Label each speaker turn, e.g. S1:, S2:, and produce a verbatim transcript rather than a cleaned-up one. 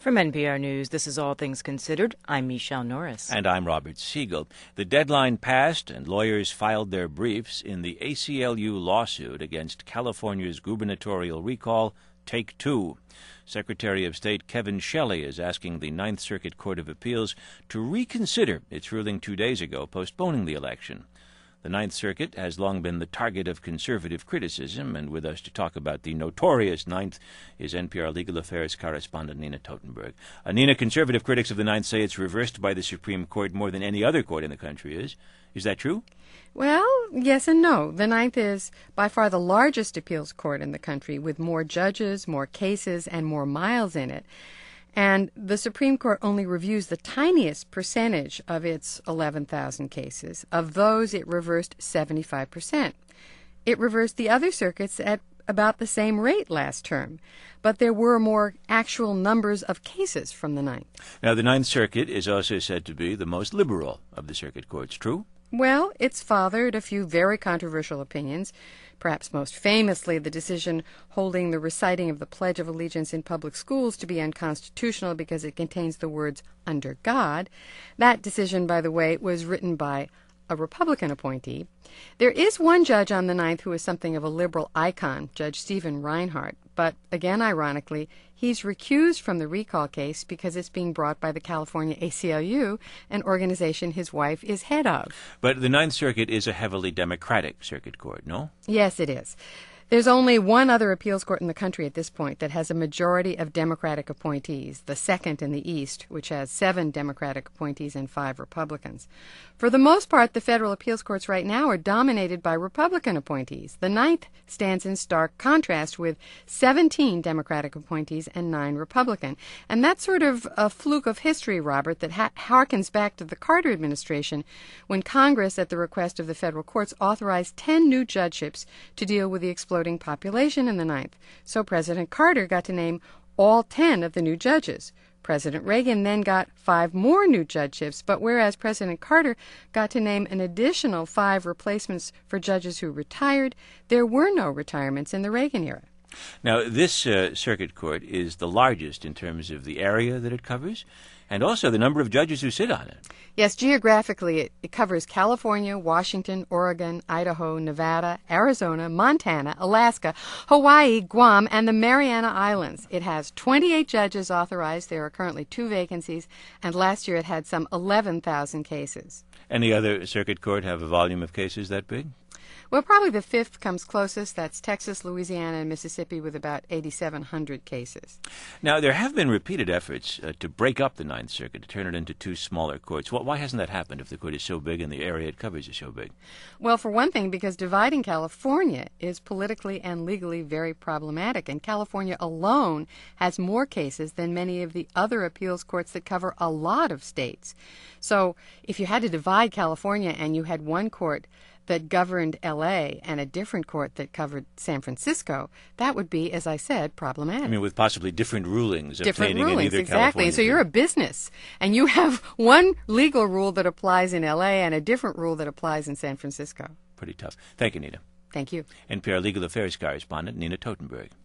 S1: From N P R News, this is All Things Considered. I'm Michelle Norris.
S2: And I'm Robert Siegel. The deadline passed and lawyers filed their briefs in the A C L U lawsuit against California's gubernatorial recall, Take Two. Secretary of State Kevin Shelley is asking the Ninth Circuit Court of Appeals to reconsider its ruling two days ago postponing the election. The Ninth Circuit has long been the target of conservative criticism, and with us to talk about the notorious Ninth is N P R Legal Affairs correspondent Nina Totenberg. Uh, Nina, conservative critics of the Ninth say it's reversed by the Supreme Court more than any other court in the country is. Is that true?
S3: Well, yes and no. The Ninth is by far the largest appeals court in the country, with more judges, more cases, and more miles in it. And the Supreme Court only reviews the tiniest percentage of its eleven thousand cases. Of those, it reversed seventy-five percent. It reversed the other circuits at about the same rate last term. But there were more actual numbers of cases from the Ninth.
S2: Now, the Ninth Circuit is also said to be the most liberal of the circuit courts, true?
S3: Well, it's fathered a few very controversial opinions, perhaps most famously the decision holding the reciting of the Pledge of Allegiance in public schools to be unconstitutional because it contains the words, "under God." That decision, by the way, was written by a Republican appointee. There is one judge on the Ninth who is something of a liberal icon, Judge Stephen Reinhart, but again, ironically, he's recused from the recall case because it's being brought by the California A C L U, an organization his wife is head of.
S2: But the Ninth Circuit is a heavily Democratic circuit court, no?
S3: Yes, it is. There's only one other appeals court in the country at this point that has a majority of Democratic appointees, the second in the East, which has seven Democratic appointees and five Republicans. For the most part, the federal appeals courts right now are dominated by Republican appointees. The Ninth stands in stark contrast with seventeen Democratic appointees and nine Republican. And that's sort of a fluke of history, Robert, that ha- harkens back to the Carter administration when Congress, at the request of the federal courts, authorized ten new judgeships to deal with the exploding population in the Ninth. So President Carter got to name all ten of the new judges. President Reagan then got five more new judgeships, but whereas President Carter got to name an additional five replacements for judges who retired, there were no retirements in the Reagan era.
S2: Now, this uh, circuit court is the largest in terms of the area that it covers and also the number of judges who sit on it.
S3: Yes, geographically, it, it covers California, Washington, Oregon, Idaho, Nevada, Arizona, Montana, Alaska, Hawaii, Guam, and the Mariana Islands. It has twenty-eight judges authorized. There are currently two vacancies, and last year it had some eleven thousand cases.
S2: Any other circuit court have a volume of cases that big?
S3: Well, probably the fifth comes closest. That's Texas, Louisiana, and Mississippi with about eighty-seven hundred cases.
S2: Now, there have been repeated efforts uh, to break up the Ninth Circuit, to turn it into two smaller courts. Well, why hasn't that happened if the court is so big and the area it covers is so big?
S3: Well, for one thing, because dividing California is politically and legally very problematic, and California alone has more cases than many of the other appeals courts that cover a lot of states. So if you had to divide California and you had one court that governed L A and a different court that covered San Francisco, that would be, as I said, problematic.
S2: I mean, with possibly different rulings
S3: different
S2: obtaining
S3: rulings,
S2: in either
S3: exactly.
S2: California.
S3: And so you're a business, and you have one legal rule that applies in L A and a different rule that applies in San Francisco.
S2: Pretty tough. Thank you, Nina.
S3: Thank you.
S2: N P R Legal Affairs correspondent Nina Totenberg.